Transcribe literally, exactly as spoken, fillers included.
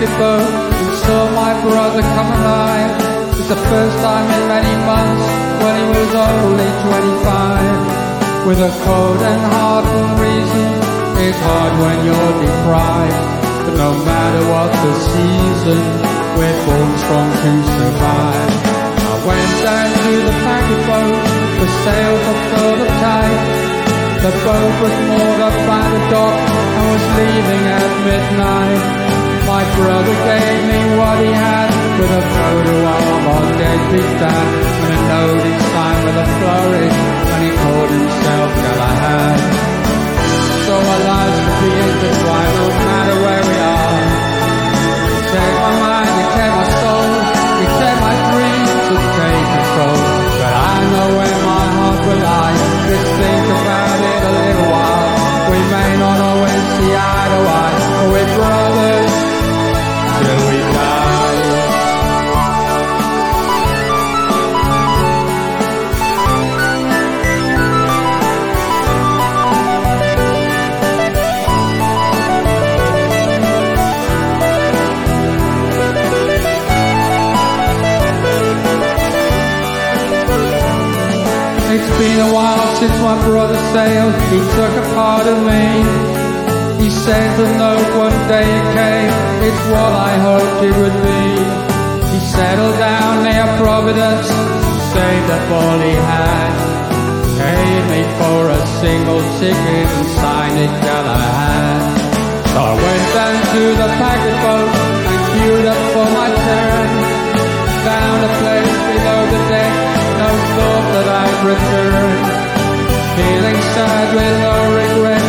packet boat and saw my brother come alive. It's the first time in many months when he was only twenty-five. With a cold and hardened reason, it's hard when you're deprived. But no matter what the season, we're born strong to survive. I went down to the packet boat, the sails were further tight. The boat was moored up by the dock and was leaving at midnight. My brother gave me what he had, with a photo of our deadbeat dad and a note each time with a flourish, and he called himself Galahad. So our lives could be intertwined no matter where we are. You take my mind, you take my soul, you take my dreams and take control. But I know where my heart will lie. Just think about it a little while. We may not always see eye to eye, but we're brothers till we die. It's been a while since my brother sailed, he took a part of me. He sent a note one day it came, it's what I hoped it would be. He settled down near Providence, saved up all he had. Paid me for a single ticket and signed it Galahad. So I went down to the packet boat and queued up for my turn. Found a place below the deck, no thought that I'd return. Feeling sad with no regret,